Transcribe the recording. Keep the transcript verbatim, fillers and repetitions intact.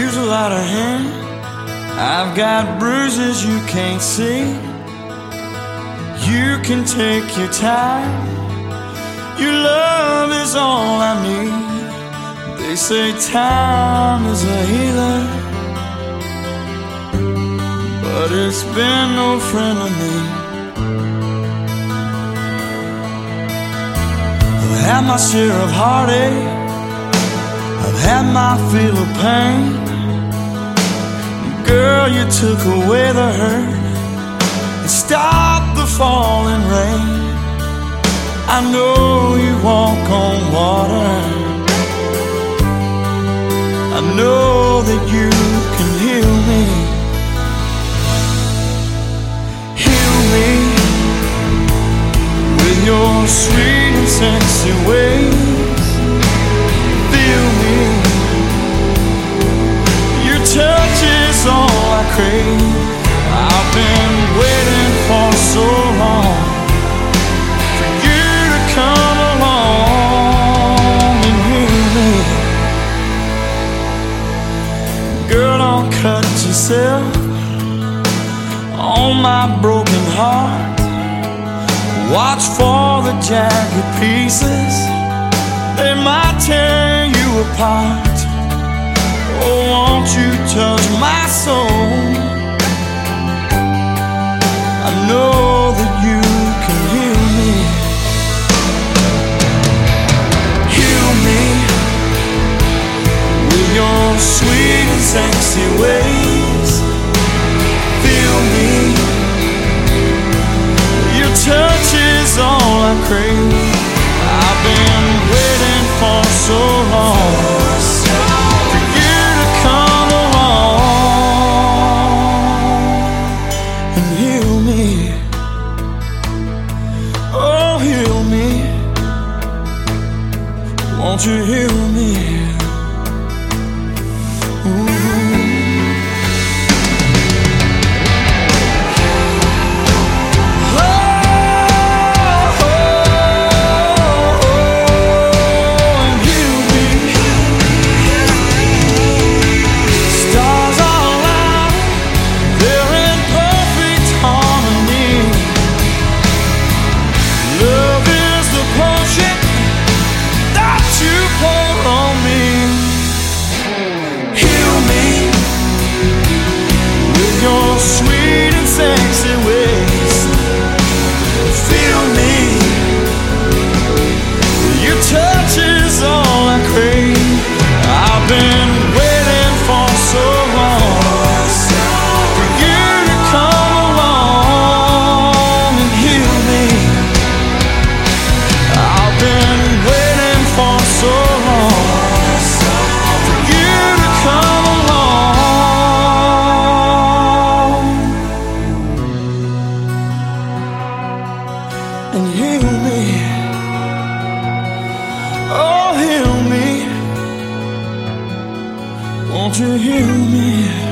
use a lot of hand. I've got bruises you can't see. You can take your time. Your love is all I need. They say time is a healer, but it's been no friend of me. I've had my share of heartache, I've had my fill of pain. Girl, you took away the hurt and stopped the falling rain. I know you walk on water, I know that you can heal me. Heal me with your sweet and sexy ways. Feel me, your touch is all I crave. I've been waiting for so long for you to come along and heal me. Girl, don't cut yourself on my broken heart. Watch for the jagged pieces, they might tear you apart. Oh, won't you touch my soul? I know that you can heal me. Heal me with your sweet and sexy ways. Feel me, your touch is all I crave. I've been waiting for so long for you to come along and heal me. Oh, heal me. Won't you heal me? Ooh. Sweet and sexy ways. Feel me, your touch is all I crave. I've been waiting for so long for you to come along and heal me. I've been waiting for so long for you to come and heal me. Oh, heal me. Won't you heal me?